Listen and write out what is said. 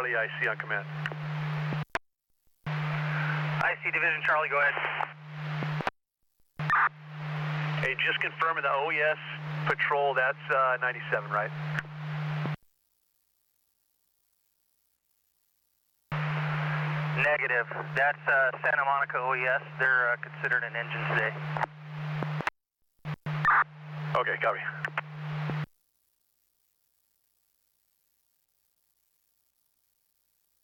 Charlie, IC on command. IC Division Charlie, go ahead. Hey, just confirming the OES patrol, that's 97, right? Negative. That's Santa Monica OES. They're considered an engine today. Okay, copy.